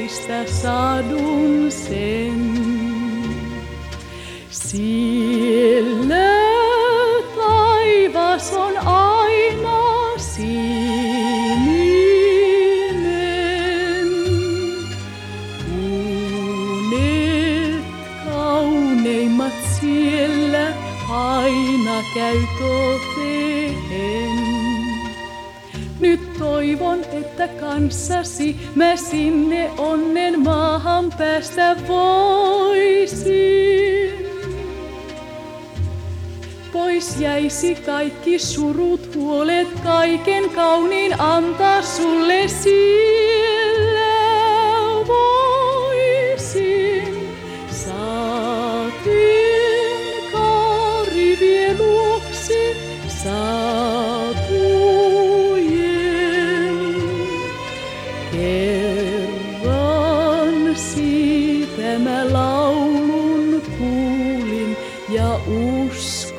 teistä sadun sen. Sillä taivas on aina sininen. Unet kauneimmat siellä aina käy toteen. Nyt toivon, että kanssasi mä sinne onnen maahan päästä voisin. Pois jäisi kaikki surut, huolet, kaiken kauniin antaa sulle siellä voisin. Sateenkaari vie luoksi satujen. Kerran siitä mä laulun kuulin ja uskon.